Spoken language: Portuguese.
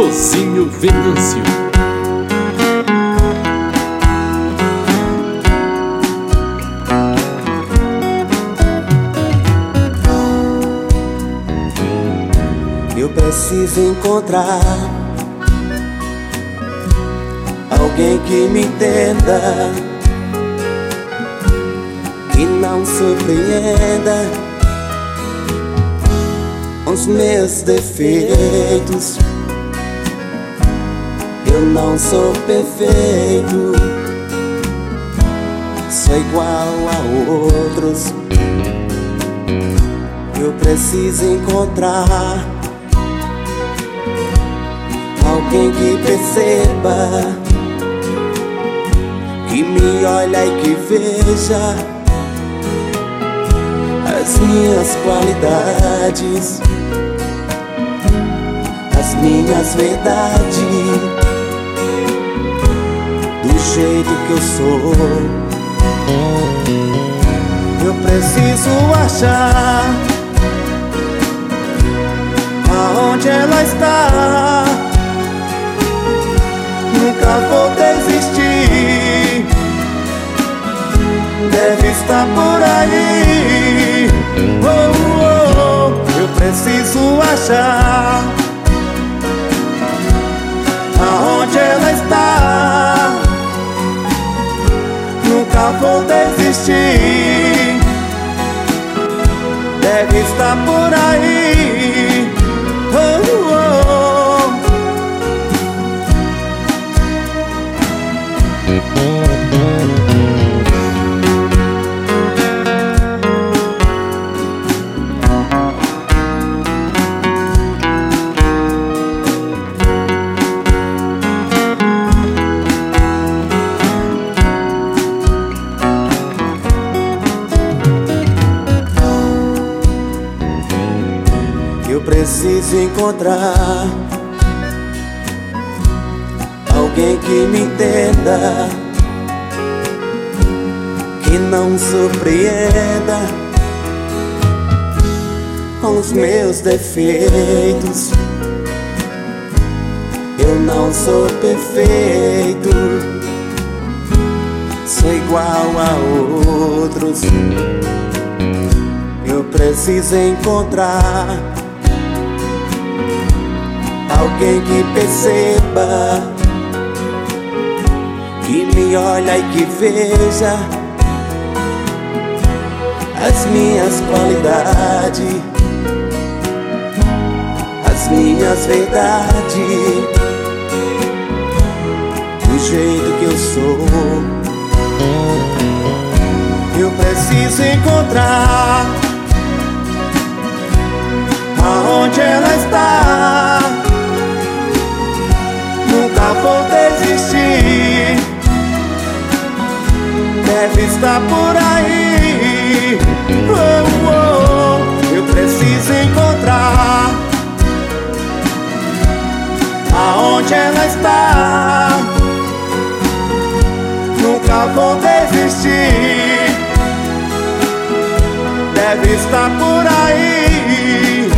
Tozinho Venâncio. Eu preciso encontrar alguém que me entenda, que não surpreenda os meus defeitos. Eu não sou perfeito, sou igual a outros. Eu preciso encontrar alguém que perceba, que me olha e que veja as minhas qualidades, as minhas verdades, do jeito que eu sou. Eu preciso achar aonde ela está. Nunca vou desistir, deve estar por aí. Oh, oh, eu preciso achar aonde ela está. Nunca vou desistir, deve estar por aí. Oh, oh. Eu preciso encontrar alguém que me entenda, que não surpreenda com os meus defeitos. Eu não sou perfeito, sou igual a outros. Eu preciso encontrar alguém que perceba, que me olha e que veja as minhas qualidades, as minhas verdades, do jeito que eu sou. Eu preciso encontrar aonde ela está. Nunca vou desistir, deve estar por aí. Oh, oh, eu preciso encontrar aonde ela está. Nunca vou desistir, deve estar por aí.